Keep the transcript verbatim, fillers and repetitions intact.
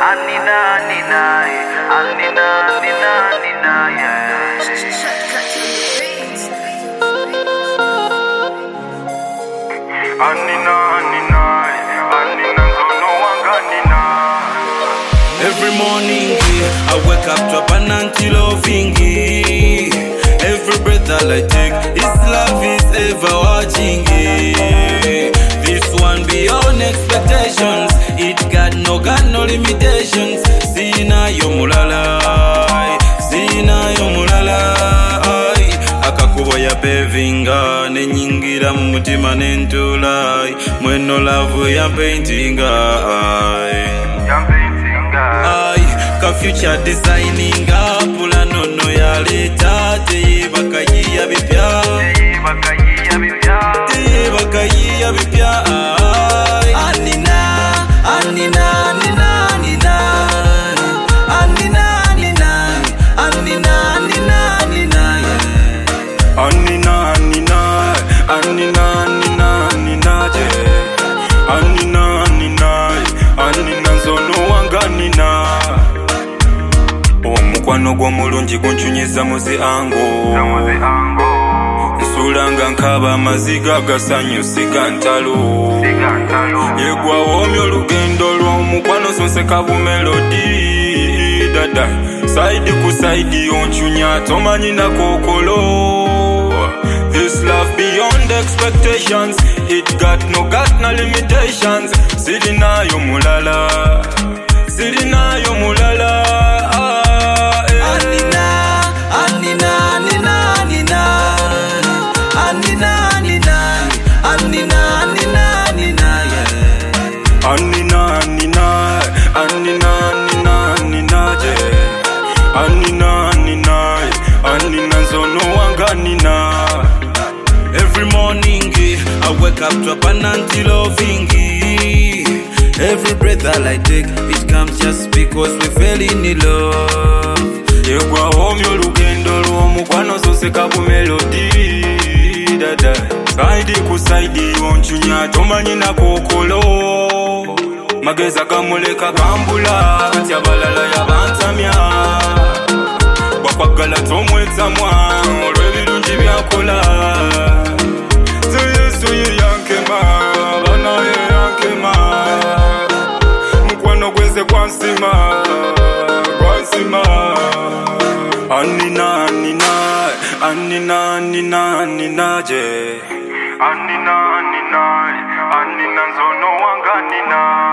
Anina, Anina, Anina, Anina, Anina, yeah. Anina, Anina, Anina, no one got Anina. Every morning I wake up to a banana loving. Every breath that I take, His love is ever watching. This one beyond expectations. It got no, got no limitations. Sina yo mulala, Sina yo mulala. Akakubo ya pevinga, nenyingira mumutima nentula. Mweno love ya paintinga, Ya paintinga. Ka future designing pula nono ya leta. Teye bakayi ya bipya, Teye bakayi ya bipya, Teye bakayi ya bipya. Anina, Anina, Anina, Anina, Anina, Anina, Anina, Anina, Anina, yeah. Anina, Anina, Anina, Anina, Anina, yeah. Anina, Anina, Anina, zono wanga Nina. Omukwano gwo mulungi gunchunyiza muzi ango, Muzi ango, nsulanga nkaba amaziga gasanyu siga ntalo, Siga ntalo. yegwa womyo olugendo lw'omukwano sonseka bumelodi. Dada side ku side onchunya tomanyi na kokolo. This love beyond expectations. It got no, got no limitations. Sirina yo mulala, Sirina yo mulala. Anina, Anina, Anina, Anina, Anina, Anina, Anina, Anina, Anina, yeah. Anina, Anina, Anina, Anina, Anina, yeah. Anina, Anina, Anina, zono wanga Nina. Every morning I wake up to a banana loving. Every breath that I take, it comes just because we fell in love. Yegwa omyo olugendo lw'omukwano sonseka bumelodi. Dada side ku side onchunya tomanyi na kokolo. Mageza gamuleka gambula, kati abalala yabantamya. Bakwagala tomwetsamwa olw'ebirungi byakola. Yesu ye yankema, bana ye yankema. Mukwano gweze kwansima, kwansima. Anina, Anina, Anina, Anina, Anina, je. Anina, Anina, Anina, zono wanga Nina.